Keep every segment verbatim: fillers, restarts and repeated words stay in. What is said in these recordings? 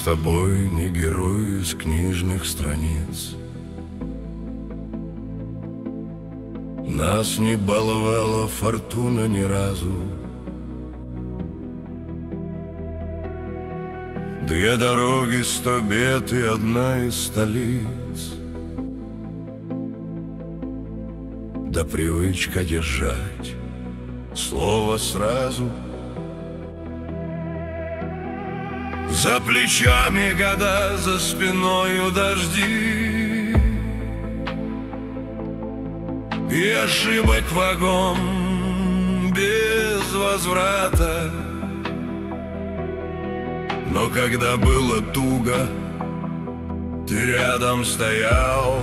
тобой не герой из книжных страниц. Нас не баловала фортуна ни разу. Две дороги, сто бед и одна из столиц. Да привычка держать слово сразу. За плечами года, за спиною дожди, и ошибок вагон без возврата. Но когда было туго, ты рядом стоял,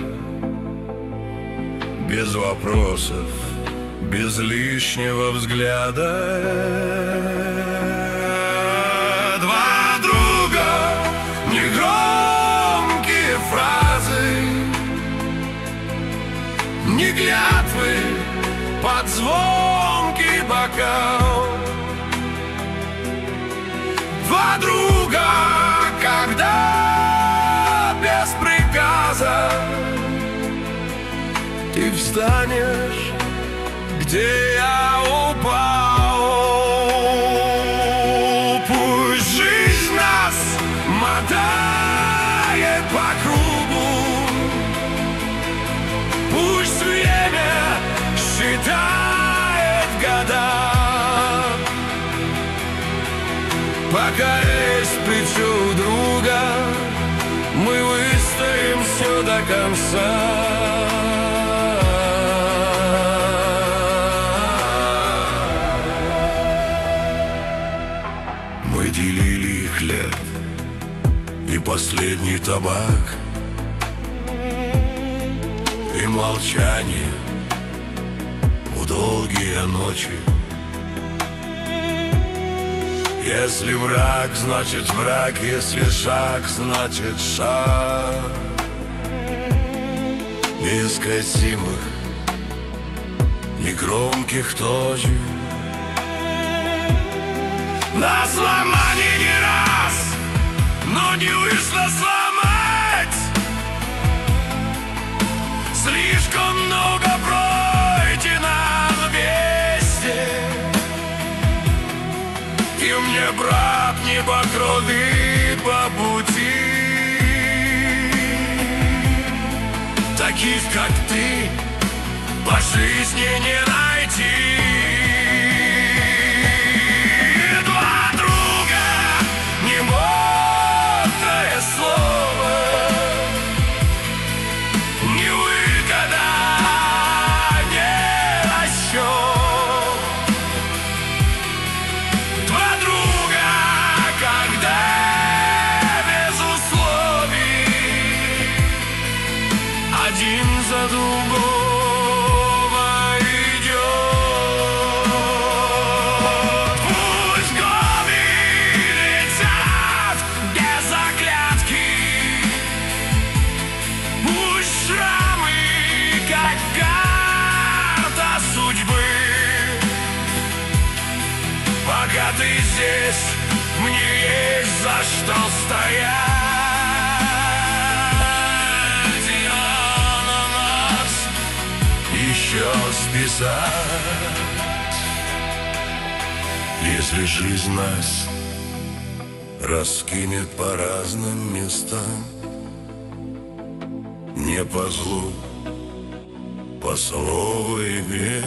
без вопросов, без лишнего взгляда. Два друга, негромкие фразы, не клятвы под звонкий бокал. Два друга, когда без приказа ты встанешь, где я упал. Пусть жизнь нас мотает по кругу, пусть время считает года. Пока есть плечо друга, мы выстоим все до конца. Мы делили хлеб и последний табак, и молчание в долгие ночи. Если враг, значит враг, если шаг, значит шаг. Неискосимых, негромких точек. Нас ломали не раз, но не вышло сломать. Слишком много пройдено вместе. И мне, брат, не по крови, по пути. Таких, как ты, по жизни не найти. Два друга, не модное слово, не выгода, не расчет. Два друга, когда без условий, один за другого идет. Пусть годы летят без оглядки, пусть шрамы, как карта судьбы. Пока ты здесь, мне есть за что стоять. Еще списать. Если жизнь нас раскинет по разным местам, не по злу, по слову игре.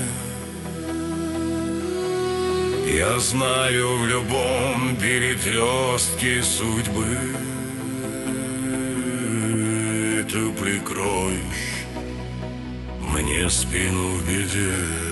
Я знаю, в любом перекрестке судьбы ты прикроешь мне спину в беде.